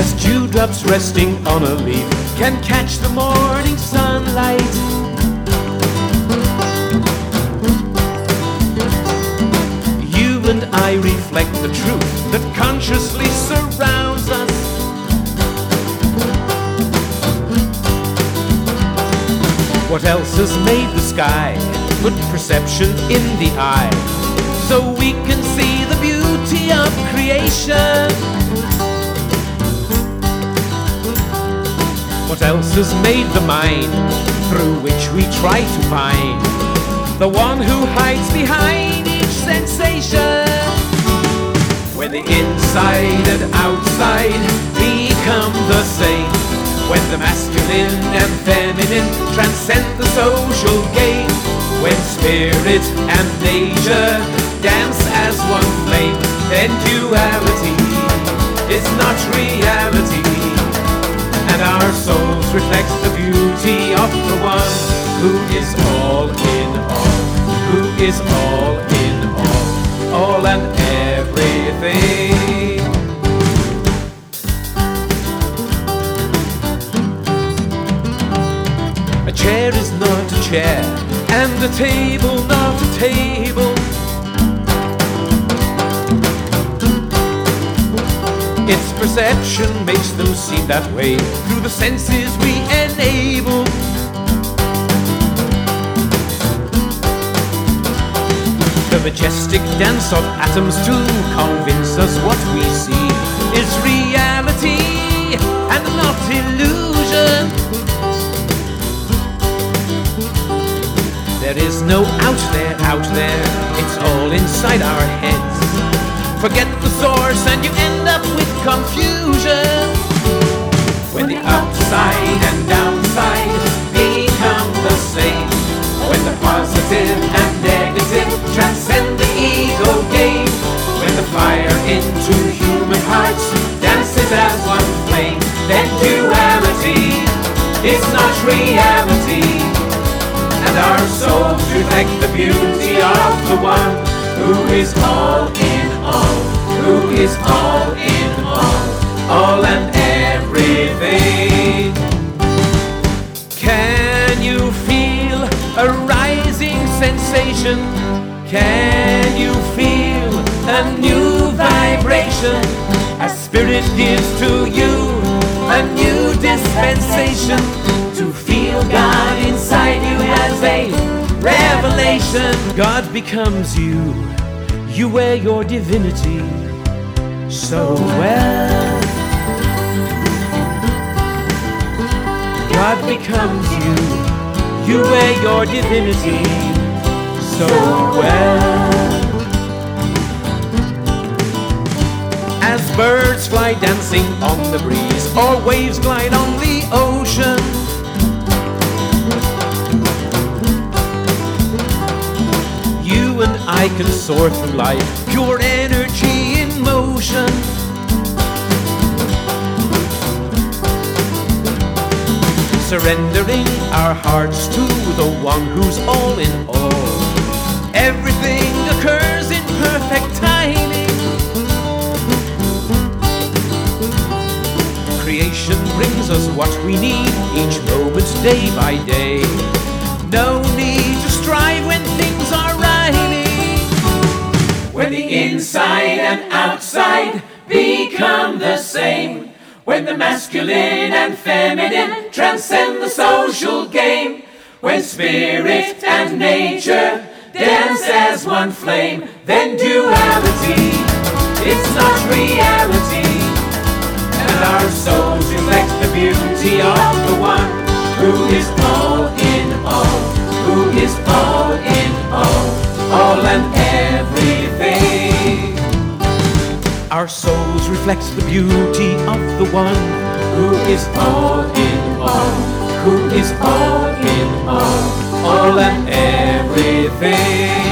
as dewdrops resting on a leaf can catch the morning sunlight. You and I reflect the truth that consciously surrounds us. What else has made the sky? Put perception in the eye, so we can see the beauty of creation. What else has made the mind, through which we try to find the one who hides behind each sensation? When the inside and outside become the same, when the masculine and feminine transcend the social game, when spirit and nature dance as one flame, then duality is not reality, and our souls reflect the beauty of the one who is all in all, who is all in all and everything. A chair is not a chair, and a table not a table. Its perception makes them seem that way through the senses we enable. The majestic dance of atoms to convince us what we see is reality and not illusion. There is no out there, it's all inside our heads. Forget the source and you end up with confusion. When the upside and downside become the same, when the positive and negative transcend the ego game, when the fire into human hearts dances as one flame, then duality is not reality, and our souls reflect the beauty of the one who is all in all, who is all in all and everything. Can you feel a rising sensation? Can you feel a new vibration? As spirit gives to you a new dispensation, to feel God inside you as a revelation. God becomes you, you wear your divinity so well. God becomes you, you wear your divinity so well. As birds fly dancing on the breeze, or waves glide on the ocean, you and I can soar through life, pure energy in motion. Surrendering our hearts to the one who's all in all. Everything occurs in perfect timing. Creation brings us what we need each moment, day by day. No need to strive when things are rhyming. When the inside and outside become the same, when the masculine and feminine transcend the social game, when spirit and nature dance as one flame, then duality is not reality, and our souls reflect the beauty of the one who is all in all, who is all in all and everything. Our souls reflect the beauty of the one who is all in all, who is all in all and everything.